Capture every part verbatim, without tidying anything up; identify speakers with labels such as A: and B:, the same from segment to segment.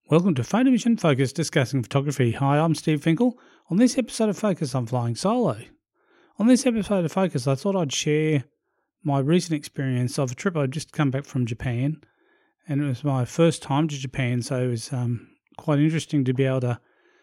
A: Welcome to Photo Mission Focus discussing photography. Hi, I'm Steve Finkel. On this episode of Focus, I'm flying solo. On this episode of Focus, I thought I'd share my recent experience of a trip. I'd just come back from Japan, and it was my first time to Japan, so it was um, quite interesting to be able to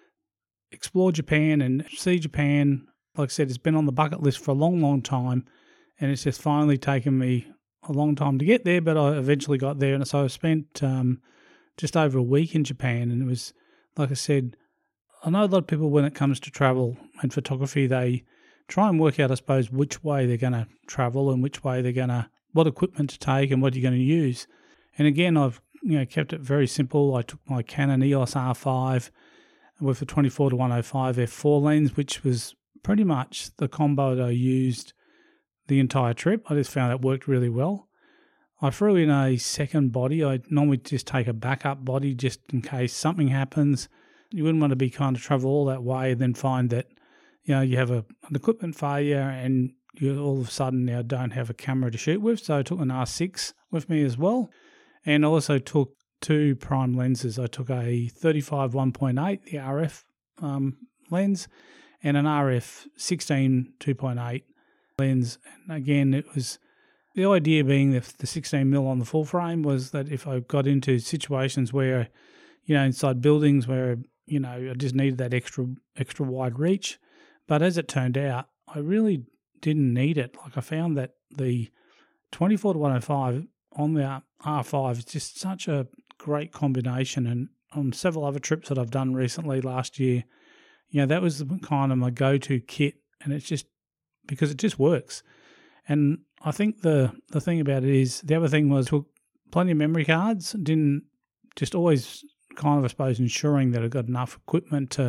A: explore Japan and see Japan. Like I said, it's been on the bucket list for a long, long time, and it's just finally taken me a long time to get there, but I eventually got there, and so I spent um, just over a week in Japan, and it was, like I said, I know a lot of people when it comes to travel and photography, they try and work out, I suppose, which way they're going to travel and which way they're going to, what equipment to take and what you're going to use. And again, I've you know kept it very simple. I took my Canon E O S R five with a twenty-four to one oh five f four lens, which was pretty much the combo that I used the entire trip. I just found it worked really well. I threw in a second body. I normally just take a backup body just in case something happens. You wouldn't want to be kind of travel all that way and then find that, you know, you have a, an equipment failure and you all of a sudden now don't have a camera to shoot with. So I took an R six with me as well, and also took two prime lenses. I took a thirty-five one point eight, the R F um, lens, and an R F sixteen two point eight lens. And again, it was the idea being that the sixteen millimeter on the full frame was that if I got into situations where, you know, inside buildings where, you know, I just needed that extra extra wide reach. But as it turned out, I really didn't need it. Like I found that the twenty-four to one oh five on the R five is just such a great combination. And on several other trips that I've done recently last year, you know, that was the kind of my go-to kit, and it's just because it just works. And I think the, the thing about it is, the other thing was took plenty of memory cards, didn't just always kind of, I suppose, ensuring that I got enough equipment to,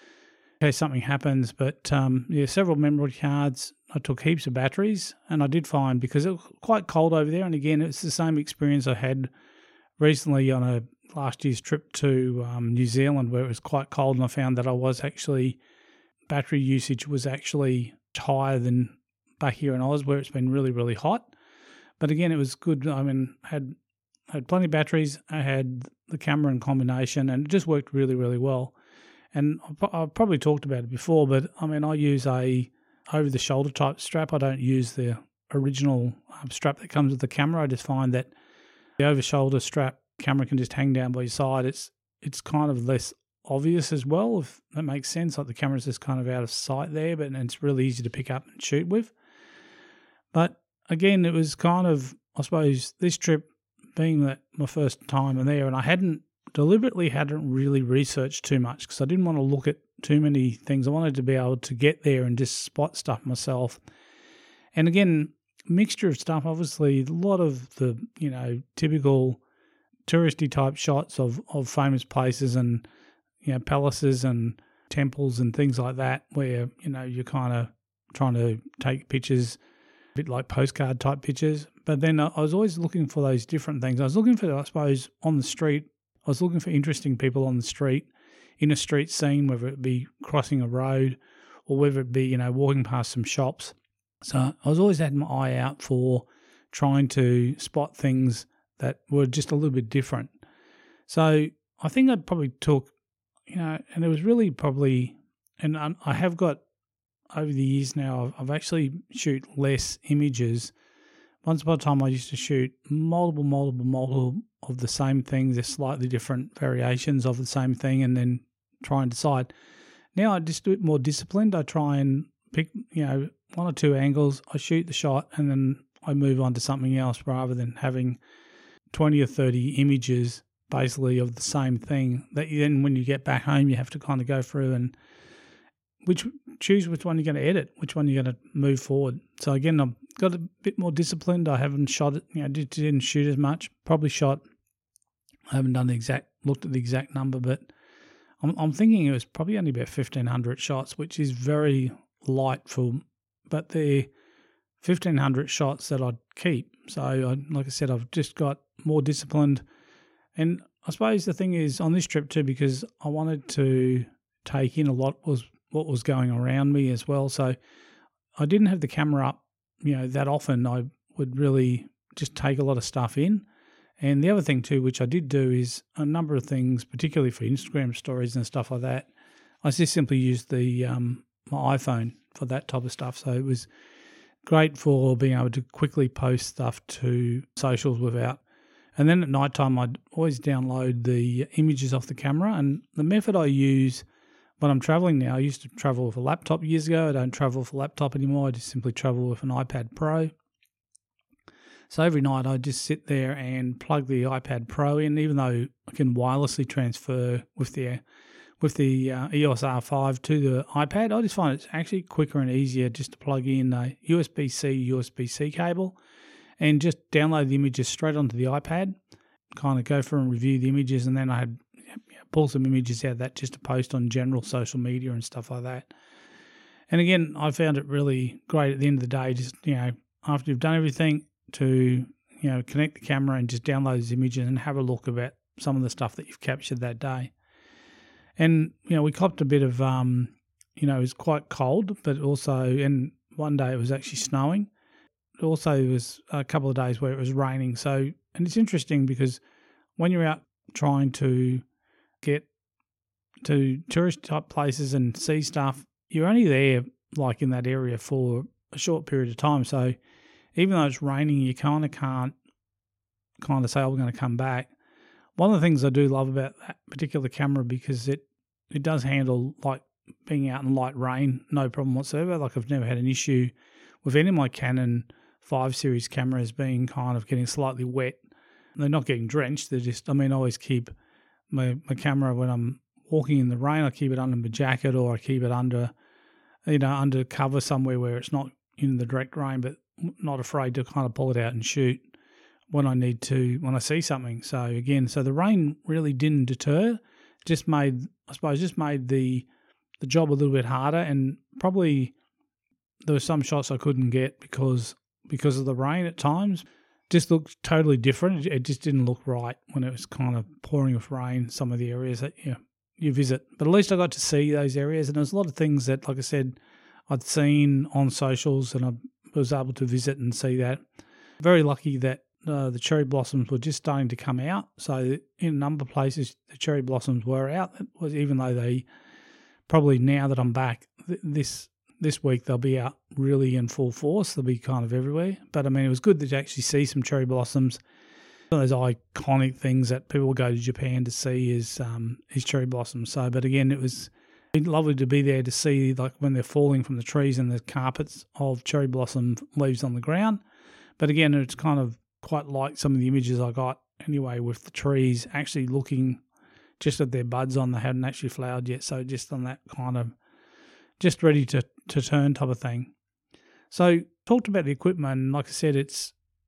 A: in case something happens. But um, yeah, several memory cards. I took heaps of batteries, and I did find, because it was quite cold over there, and again, it's the same experience I had recently on a last year's trip to um, New Zealand, where it was quite cold, and I found that I was actually, battery usage was actually higher than back here in Oz, where it's been really, really hot. But again, it was good. I mean, had had plenty of batteries. I had the camera in combination, and it just worked really, really well. And I've probably talked about it before, but I mean, I use a over-the-shoulder type strap. I don't use the original um, strap that comes with the camera. I just find that the over-shoulder strap camera can just hang down by your side. It's it's kind of less obvious as well, if that makes sense. Like the camera's just kind of out of sight there, but it's really easy to pick up and shoot with. But again, it was kind of, I suppose, this trip being that my first time in there, and I hadn't deliberately hadn't really researched too much because I didn't want to look at too many things. I wanted to be able to get there and just spot stuff myself. And again, mixture of stuff, obviously, a lot of the, you know, typical touristy type shots of, of famous places and, you know, palaces and temples and things like that, where, you know, you're kind of trying to take pictures, a bit like postcard type pictures. But then I was always looking for those different things. I was looking for, I suppose, on the street. I was looking for interesting people on the street, in a street scene, whether it be crossing a road or whether it be, you know, walking past some shops. So I was always had my eye out for trying to spot things that were just a little bit different. So I think I probably took, you know, and it was really probably, and I have got, over the years now, I've actually shoot less images. Once upon a time, I used to shoot multiple, multiple, multiple of the same thing, just slightly different variations of the same thing, and then try and decide. Now I just do it more disciplined. I try and pick, you know, one or two angles. I shoot the shot, and then I move on to something else, rather than having twenty or thirty images basically of the same thing that you, then when you get back home, you have to kind of go through and which choose which one you're going to edit, which one you're going to move forward. So again, I've got a bit more disciplined. I haven't shot it, you know, didn't shoot as much. Probably shot, I haven't done the exact, looked at the exact number, but I'm, I'm thinking it was probably only about fifteen hundred shots, which is very light for, but they're fifteen hundred shots that I'd keep. So I, like I said, I've just got more disciplined. And I suppose the thing is on this trip too, because I wanted to take in a lot was what was going around me as well. So I didn't have the camera up, you know, that often. I would really just take a lot of stuff in. And the other thing too, which I did do, is a number of things, particularly for Instagram stories and stuff like that. I just simply used the um, my iPhone for that type of stuff. So it was great for being able to quickly post stuff to socials without. And then at night time, I'd always download the images off the camera. And the method I use when I'm traveling now, I used to travel with a laptop years ago. I don't travel with a laptop anymore. I just simply travel with an iPad Pro. So every night I just sit there and plug the iPad Pro in, even though I can wirelessly transfer with the with the uh, E O S R five to the iPad. I just find it's actually quicker and easier just to plug in a U S B-C, U S B-C cable and just download the images straight onto the iPad, kind of go through and review the images, and then I had pull some images out of that just to post on general social media and stuff like that. And again, I found it really great at the end of the day, just, you know, after you've done everything, to, you know, connect the camera and just download those images and have a look about some of the stuff that you've captured that day. And, you know, we copped a bit of, um, you know, it was quite cold, but also, and one day it was actually snowing. Also, there was a couple of days where it was raining. So, and it's interesting because when you're out trying to get to tourist type places and see stuff, you're only there like in that area for a short period of time. So even though it's raining, you kind of can't kind of say, oh, we're going to come back. One of the things I do love about that particular camera, because it, it does handle like being out in light rain, no problem whatsoever. Like I've never had an issue with any of my Canon five series cameras being kind of getting slightly wet. They're not getting drenched. They're just, I mean, I always keep my, my camera when I'm walking in the rain, I keep it under my jacket, or I keep it under, you know, under cover somewhere where it's not in the direct rain, but not afraid to kind of pull it out and shoot when I need to, when I see something. So again, so the rain really didn't deter, just made, I suppose, just made the the job a little bit harder, and probably there were some shots I couldn't get because because of the rain at times. Just looked totally different. It just didn't look right when it was kind of pouring with rain, some of the areas that you, you visit. But at least I got to see those areas, and there's a lot of things that, like I said, I'd seen on socials, and I was able to visit and see that. Very lucky that uh, the cherry blossoms were just starting to come out. So in a number of places, the cherry blossoms were out. It was, even though they probably, now that I'm back th- this this week, they'll be out really in full force. They'll be kind of everywhere. But I mean, it was good to actually see some cherry blossoms. One of those iconic things that people go to Japan to see is um, is cherry blossoms. So, but again, it was lovely to be there to see, like, when they're falling from the trees and the carpets of cherry blossom leaves on the ground. But again, it's kind of quite like some of the images I got anyway, with the trees actually looking just at their buds on. They hadn't actually flowered yet, so just on that kind of just ready to, to turn type of thing. So talked about the equipment, and like I said, it's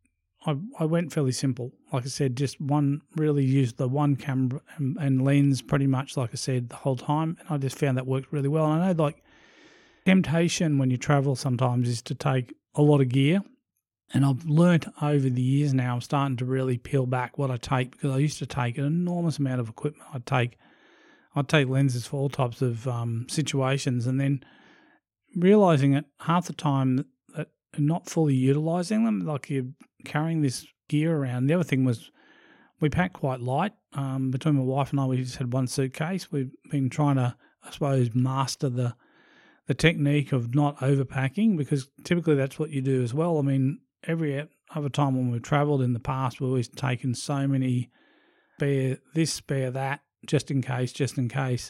A: I, I went fairly simple. Like I said, just one, really used the one camera and, and lens pretty much, like I said, the whole time. And I just found that worked really well. And I know, like, temptation when you travel sometimes is to take a lot of gear. And I've learnt over the years now, I'm starting to really peel back what I take, because I used to take an enormous amount of equipment. I'd take I'd take lenses for all types of um, situations, and then realising that half the time that not fully utilising them, like you're carrying this gear around. The other thing was we packed quite light. Um, between my wife and I, we just had one suitcase. We've been trying to, I suppose, master the the technique of not overpacking, because typically that's what you do as well. I mean, every other time when we've travelled in the past, we've always taken so many spare this, spare that, just in case, just in case.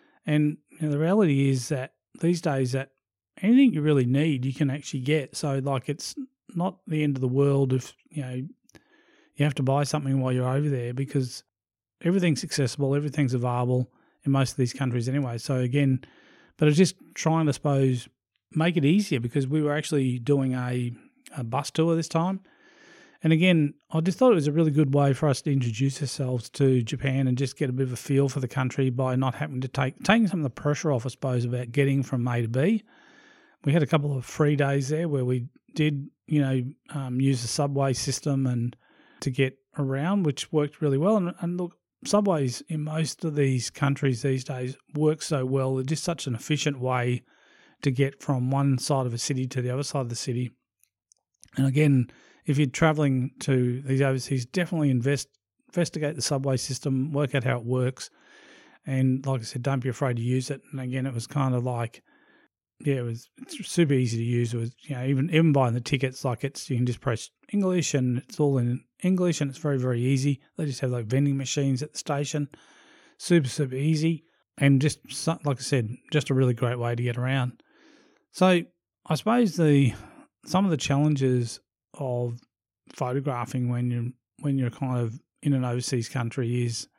A: And you know, the reality is that these days that anything you really need, you can actually get. So, like, it's not the end of the world if, you know, you have to buy something while you're over there, because everything's accessible, everything's available in most of these countries anyway. So again, but I was just trying to, I suppose, make it easier, because we were actually doing a, a bus tour this time. And again, I just thought it was a really good way for us to introduce ourselves to Japan and just get a bit of a feel for the country by not having to take, taking some of the pressure off, I suppose, about getting from A to B. We had a couple of free days there where we did, you know, um, use the subway system and to get around, which worked really well. And, and look, subways in most of these countries these days work so well. They're just such an efficient way to get from one side of a city to the other side of the city. And again, if you're travelling to these overseas, definitely invest investigate the subway system, work out how it works, and like I said, don't be afraid to use it. And again, it was kind of like, yeah, it was it's super easy to use. It was, you know, even even buying the tickets, like it's you can just press English and it's all in English, and it's very very easy. They just have like vending machines at the station, super super easy, and just like I said, just a really great way to get around. So I suppose the some of the challenges of photographing when you when you're kind of in an overseas country is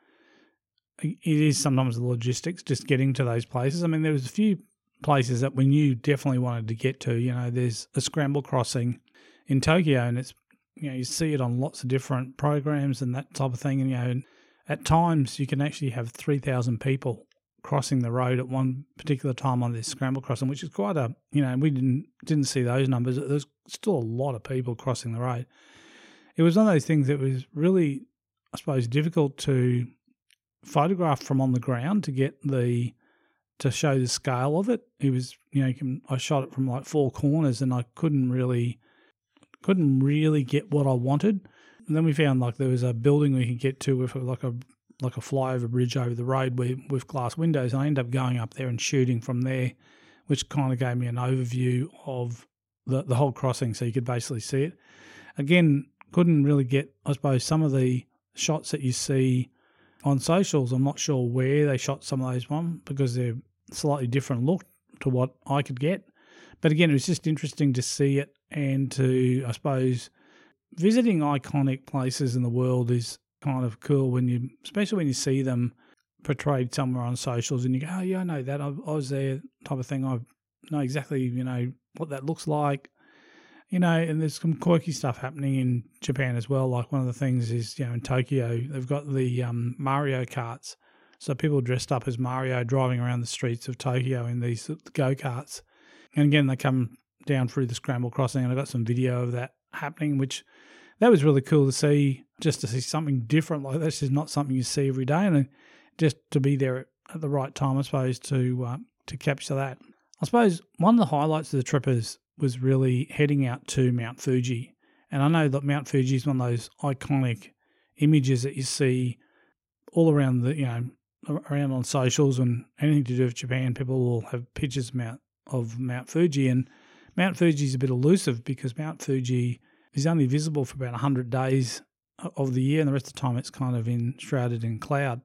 A: it is sometimes the logistics, just getting to those places. I mean, there was a few places that we knew definitely wanted to get to. You know, there's a scramble crossing in Tokyo, and it's, you know, you see it on lots of different programs and that type of thing. And, you know, at times you can actually have three thousand people crossing the road at one particular time on this scramble crossing, which is quite a, you know, we didn't didn't see those numbers. There's still a lot of people crossing the road. It was one of those things that was really, I suppose, difficult to photograph from on the ground to get the to show the scale of it. It was, you know, you can, I shot it from like four corners, and I couldn't really couldn't really get what I wanted. And then we found like there was a building we could get to with like a like a flyover bridge over the road with, with glass windows. And I ended up going up there and shooting from there, which kind of gave me an overview of the the whole crossing, so you could basically see it. Again, couldn't really get, I suppose, some of the shots that you see on socials. I'm not sure where they shot some of those ones because they're slightly different look to what I could get. But again, it was just interesting to see it, and to, I suppose, visiting iconic places in the world is kind of cool when you, especially when you see them portrayed somewhere on socials and you go, oh yeah, I know that, I, I was there, type of thing. I know exactly, you know, what that looks like. You know, and there's some quirky stuff happening in Japan as well. Like one of the things is, you know, in Tokyo, they've got the um, Mario karts. So people dressed up as Mario driving around the streets of Tokyo in these go-karts. And again, they come down through the scramble crossing, and I got some video of that happening, which that was really cool to see, just to see something different like this. Is not something you see every day, and just to be there at the right time, I suppose, to uh, to capture that. I suppose one of the highlights of the trip is was really heading out to Mount Fuji. And I know that Mount Fuji is one of those iconic images that you see all around the, you know, around on socials and anything to do with Japan. People will have pictures of Mount, of Mount Fuji. And Mount Fuji is a bit elusive because Mount Fuji is only visible for about one hundred days of the year, and the rest of the time it's kind of in, shrouded in cloud.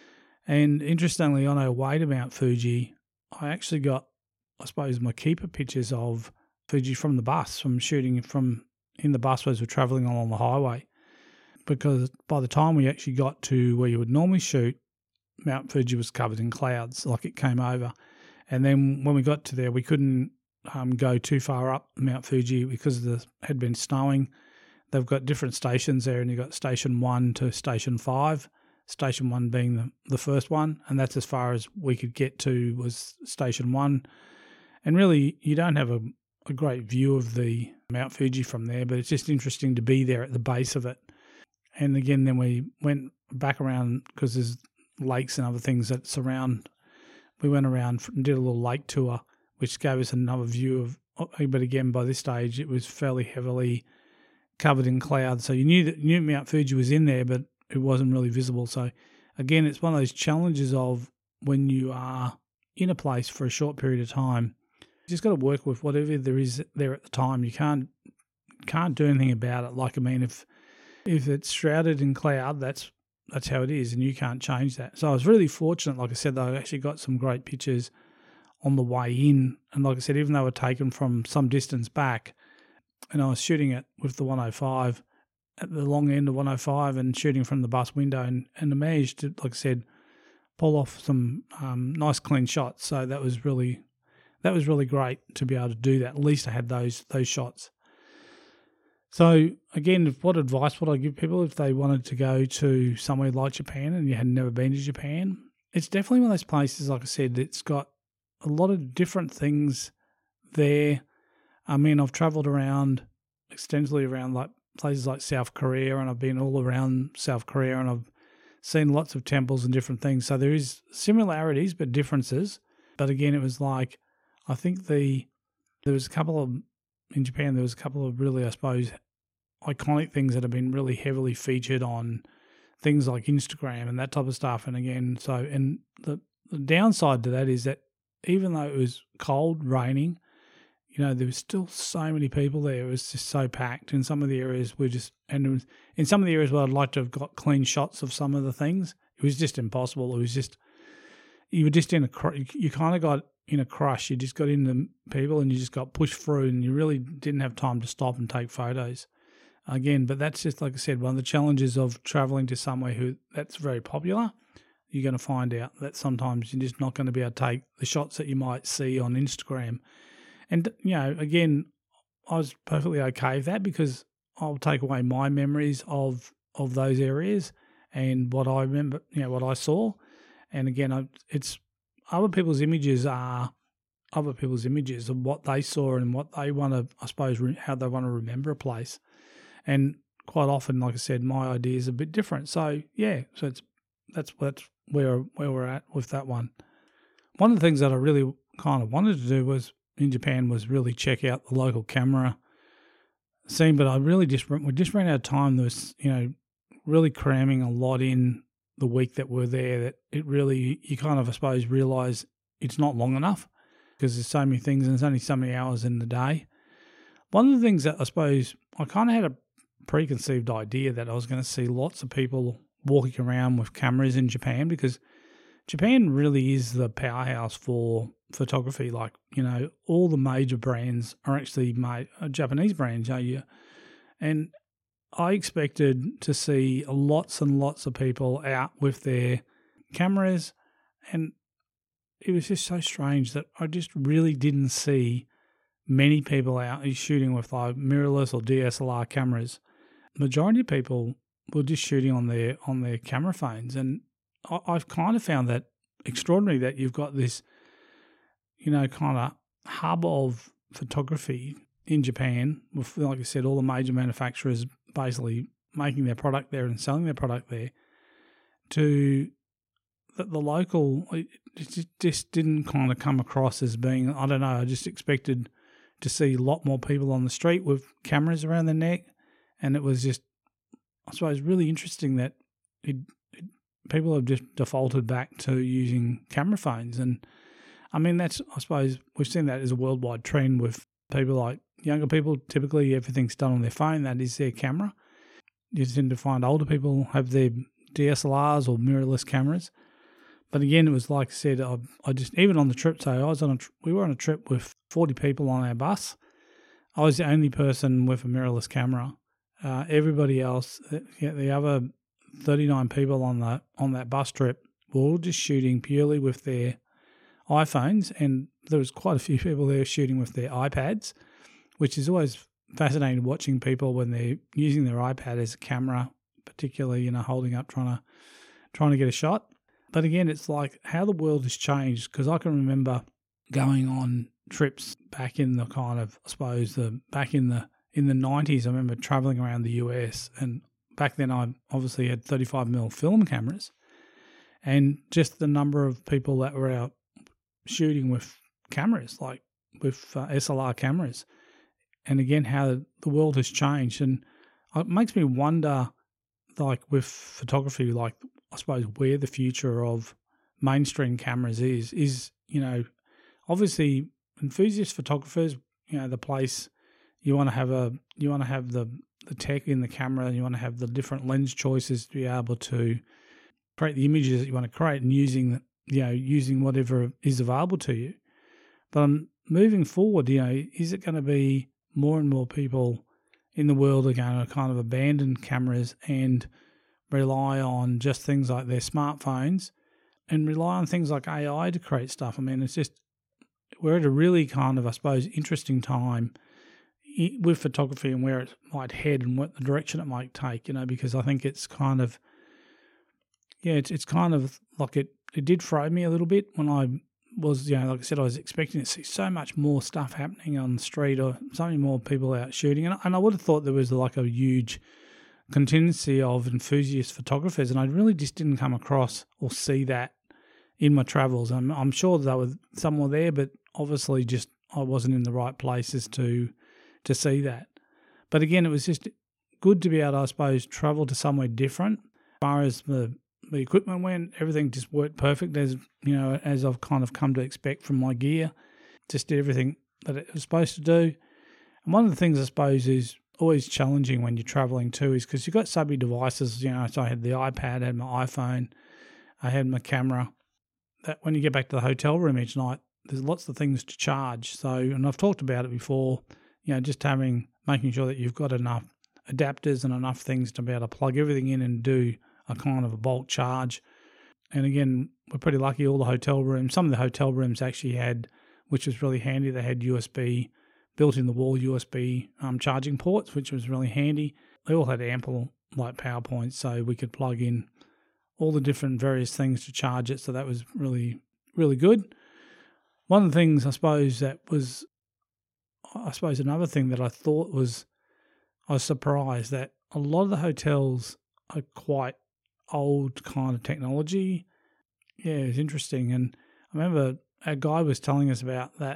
A: And interestingly, on our way to Mount Fuji, I actually got, I suppose, my keeper pictures of Fuji from the bus, from shooting from in the bus as we're travelling along the highway. Because by the time we actually got to where you would normally shoot, Mount Fuji was covered in clouds, like it came over. And then when we got to there, we couldn't um, go too far up Mount Fuji because the had been snowing. They've got different stations there, and you've got station one to station five. Station one being the, the first one, and that's as far as we could get to was station one. And really, you don't have a a great view of the Mount Fuji from there, but it's just interesting to be there at the base of it. And again, then we went back around because there's lakes and other things that surround. We went around and did a little lake tour, which gave us another view of, but again, by this stage, it was fairly heavily covered in clouds. So you knew that you knew Mount Fuji was in there, but it wasn't really visible. So again, it's one of those challenges of when you are in a place for a short period of time, you just got to work with whatever there is there at the time. You can't can't do anything about it. Like, I mean, if if it's shrouded in cloud, that's that's how it is, and you can't change that. So I was really fortunate, like I said, that I actually got some great pictures on the way in. And like I said, even though they were taken from some distance back, and I was shooting it with the one oh five at the long end of one oh five and shooting from the bus window, and, and I managed to, like I said, pull off some um, nice clean shots. So that was really that was really great to be able to do that. At least I had those those shots. So again, what advice would I give people if they wanted to go to somewhere like Japan and you had never been to Japan? It's definitely one of those places, like I said, it's got a lot of different things there. I mean, I've travelled around extensively around like places like South Korea, and I've been all around South Korea, and I've seen lots of temples and different things. So there is similarities but differences. But again, it was like, I think the there was a couple of, in Japan, there was a couple of really, I suppose, iconic things that have been really heavily featured on things like Instagram and that type of stuff. And again, so and the, the downside to that is that even though it was cold, raining, you know, there was still so many people there. It was just so packed. In some of the areas, we just and it was, in some of the areas where I'd like to have got clean shots of some of the things, it was just impossible. It was just you were just in a you kind of got in a crush. You just got in the people and you just got pushed through, and you really didn't have time to stop and take photos. Again, but that's just, like I said, one of the challenges of travelling to somewhere who that's very popular. You're going to find out that sometimes you're just not going to be able to take the shots that you might see on Instagram. And, you know, again, I was perfectly okay with that because I'll take away my memories of of those areas and what I remember, you know, what I saw. And again, I, it's other people's images are other people's images of what they saw and what they want to, I suppose, re- how they want to remember a place. And quite often, like I said, my idea is a bit different. So, yeah, so it's that's that's where where we're at with that one. One of the things that I really kind of wanted to do was in Japan was really check out the local camera scene, but I really just we just ran out of time. There was, you know, really cramming a lot in the week that we're there that it really, you kind of, I suppose, realise it's not long enough because there's so many things and there's only so many hours in the day. One of the things that I suppose I kind of had a preconceived idea that I was going to see lots of people walking around with cameras in Japan because Japan really is the powerhouse for photography. Like, you know, all the major brands are actually made, uh, Japanese brands, are you? And I expected to see lots and lots of people out with their cameras, and it was just so strange that I just really didn't see many people out shooting with like mirrorless or D S L R cameras. Majority of people were just shooting on their on their camera phones, and I, I've kind of found that extraordinary that you've got this, you know, kind of hub of photography in Japan with, like I said, all the major manufacturers basically making their product there and selling their product there, to the, the local, it just, just didn't kind of come across as being, I don't know, I just expected to see a lot more people on the street with cameras around their neck, and it was just, I suppose, really interesting that it, it, people have just defaulted back to using camera phones. And I mean, that's, I suppose, we've seen that as a worldwide trend with people like younger people. Typically, everything's done on their phone. That is their camera. You tend to find older people have their D S L Rs or mirrorless cameras. But again, it was like I said, I, I just, even on the trip, so I was on a, we were on a trip with forty people on our bus. I was the only person with a mirrorless camera. Uh, everybody else, the, the other thirty-nine people on the on that bus trip were all just shooting purely with their iPhones, and there was quite a few people there shooting with their iPads, which is always fascinating watching people when they're using their iPad as a camera, particularly, you know, holding up trying to trying to get a shot. But again, it's like how the world has changed, because I can remember going on trips back in the kind of, I suppose, the back in the in the nineties. I remember traveling around the U S, and back then I obviously had thirty-five millimeter film cameras, and just the number of people that were out shooting with cameras, like with uh, S L R cameras. And again, how the world has changed. And it makes me wonder, like with photography, like I suppose where the future of mainstream cameras is, is, you know, obviously enthusiast photographers, you know, the place you want to have a, you want to have the, the tech in the camera, and you want to have the different lens choices to be able to create the images that you want to create, and using, you know, using whatever is available to you. But um, moving forward, you know, is it going to be more and more people in the world are going to kind of abandon cameras and rely on just things like their smartphones and rely on things like A I to create stuff? I mean, it's just, we're at a really kind of, I suppose, interesting time with photography and where it might head and what the direction it might take, you know, because I think it's kind of, yeah, it's it's kind of like it, it did throw me a little bit when I was, you know, like I said, I was expecting to see so much more stuff happening on the street or so many more people out shooting. And, and I would have thought there was like a huge contingency of enthusiast photographers, and I really just didn't come across or see that in my travels. I'm, I'm sure that was some were there, but obviously just I wasn't in the right places to to see that. But again, it was just good to be able to, I suppose, travel to somewhere different. As far as the, the equipment went, everything just worked perfect as, you know, as I've kind of come to expect from my gear. Just did everything that it was supposed to do. And one of the things I suppose is always challenging when you're traveling too is because you've got so many devices, you know, so I had the iPad, I had my iPhone, I had my camera, that when you get back to the hotel room each night, there's lots of things to charge. So, and I've talked about it before, you know, just having, making sure that you've got enough adapters and enough things to be able to plug everything in and do a kind of a bulk charge. And again, we're pretty lucky all the hotel rooms, some of the hotel rooms actually had, which was really handy, they had U S B, built in the wall U S B um, charging ports, which was really handy. They all had ample like power points, so we could plug in all the different various things to charge it. So that was really, really good. One of the things I suppose that was, I suppose another thing that I thought was, I was surprised that a lot of the hotels are quite old kind of technology. Yeah, it's interesting. And I remember a guy was telling us about that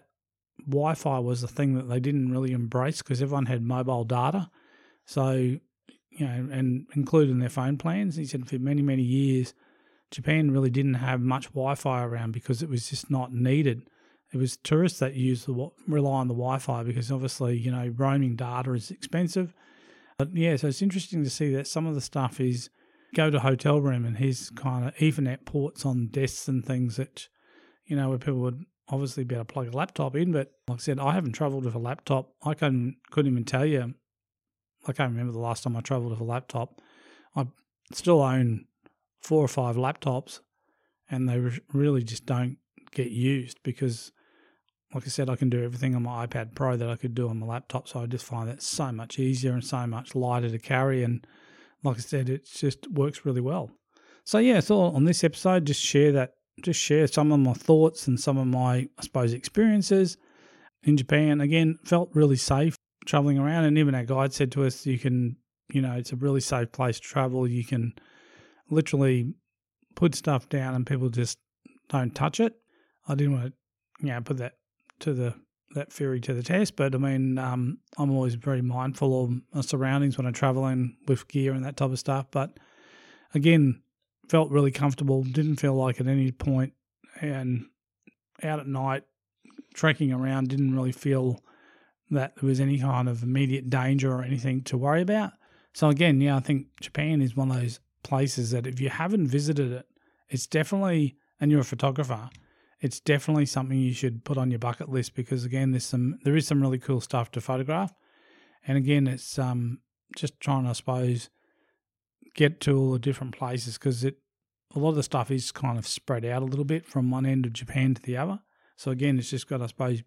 A: Wi-Fi was the thing that they didn't really embrace because everyone had mobile data. So, you know, and included in their phone plans. He said for many, many years, Japan really didn't have much Wi-Fi around because it was just not needed. It was tourists that used the rely on the Wi-Fi because obviously, you know, roaming data is expensive. But yeah, so it's interesting to see that some of the stuff is go to a hotel room and here's kind of Ethernet ports on desks and things that, you know, where people would obviously be able to plug a laptop in. But like I said, I haven't travelled with a laptop. I couldn't, couldn't even tell you. I can't remember the last time I travelled with a laptop. I still own four or five laptops and they really just don't get used because, like I said, I can do everything on my iPad Pro that I could do on my laptop. So I just find that so much easier and so much lighter to carry. And like I said, it just works really well. So yeah, so on this episode, just share that, just share some of my thoughts and some of my, I suppose, experiences in Japan. Again, felt really safe traveling around. And even our guide said to us, you can, you know, it's a really safe place to travel. You can literally put stuff down and people just don't touch it. I didn't want to, you know, put that to the that theory to the test, but I mean, um, I'm always very mindful of my surroundings when I'm traveling with gear and that type of stuff. But again, felt really comfortable. Didn't feel like at any point, and out at night, trekking around, didn't really feel that there was any kind of immediate danger or anything to worry about. So again, yeah, I think Japan is one of those places that if you haven't visited it, it's definitely, and you're a photographer, it's definitely something you should put on your bucket list because again, there's some there is some really cool stuff to photograph, and again, it's um just trying to, I suppose, get to all the different places because it a lot of the stuff is kind of spread out a little bit from one end of Japan to the other. So again, it's just got, I suppose,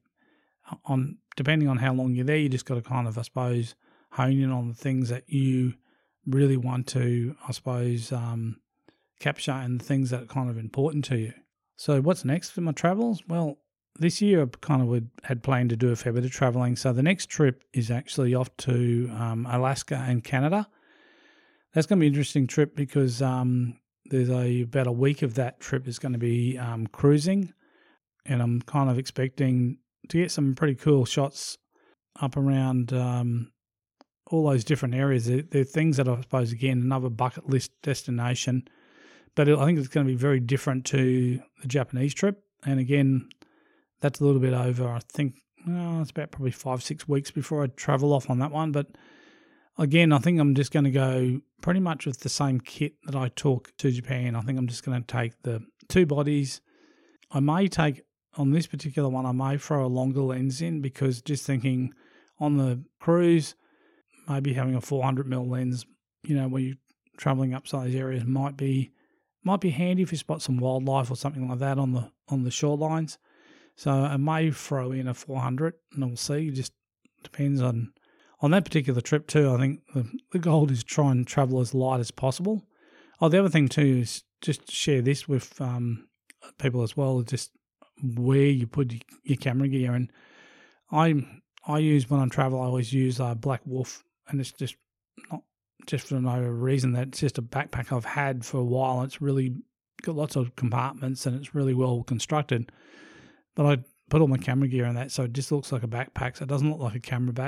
A: on depending on how long you're there, you just got to kind of, I suppose, hone in on the things that you really want to, I suppose, um, capture and the things that are kind of important to you. So what's next for my travels? Well, this year I kind of would, had planned to do a fair bit of travelling. So the next trip is actually off to um, Alaska and Canada. That's going to be an interesting trip because um, there's a about a week of that trip is going to be um, cruising, and I'm kind of expecting to get some pretty cool shots up around um, all those different areas. They're, they're things that I suppose, again, another bucket list destination. But I think it's going to be very different to the Japanese trip. And again, that's a little bit over, I think, oh, it's about probably five, six weeks before I travel off on that one. But again, I think I'm just going to go pretty much with the same kit that I took to Japan. I think I'm just going to take the two bodies. I may take, on this particular one, I may throw a longer lens in because just thinking on the cruise, maybe having a four hundred millimeter lens, you know, when you're traveling up some of those areas might be might be handy if you spot some wildlife or something like that on the on the shorelines. So I may throw in a four hundred and we'll see. It just depends on on that particular trip too. I think the, the goal is to try and travel as light as possible. Oh, the other thing too is just share this with um, people as well, just where you put your camera gear. And I I use, when I travel, I always use a Black Wolf, and it's just not just for no reason, that it's just a backpack I've had for a while. It's really got lots of compartments and it's really well constructed. But I put all my camera gear in that, so it just looks like a backpack, so it doesn't look like a camera bag.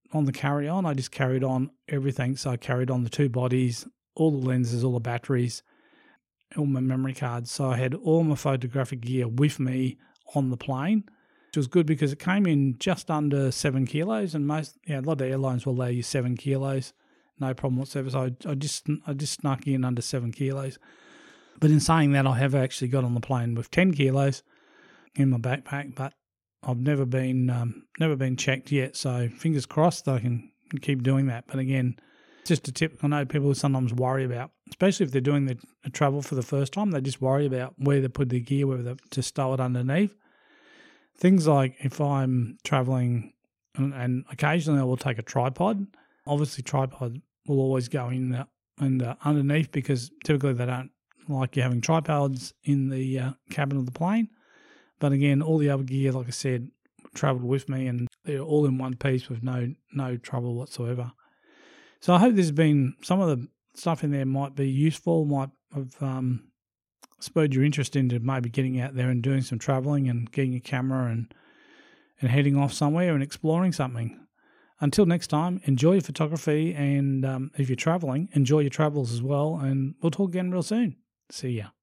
A: on the carry-on. I just carried on everything. So I carried on the two bodies, all the lenses, all the batteries, all my memory cards. So I had all my photographic gear with me on the plane, which was good because it came in just under seven kilos, and most, yeah, a lot of airlines will allow you seven kilos, no problem whatsoever. So I, I just I just snuck in under seven kilos. But in saying that, I have actually got on the plane with ten kilos in my backpack, but I've never been um, never been checked yet. So fingers crossed I can keep doing that. But again, just a tip I know people sometimes worry about, especially if they're doing the, the travel for the first time, they just worry about where they put their gear, whether to stow it underneath. Things like if I'm traveling and, and occasionally I will take a tripod. Obviously tripod will always go in the, in the underneath because typically they don't like you having tripods in the uh, cabin of the plane. But again, all the other gear, like I said, travelled with me and they're all in one piece with no no trouble whatsoever. So I hope this has been, some of the stuff in there might be useful, might have um, spurred your interest into maybe getting out there and doing some travelling and getting a camera and, and heading off somewhere and exploring something. Until next time, enjoy your photography, and um, if you're travelling, enjoy your travels as well, and we'll talk again real soon. See ya.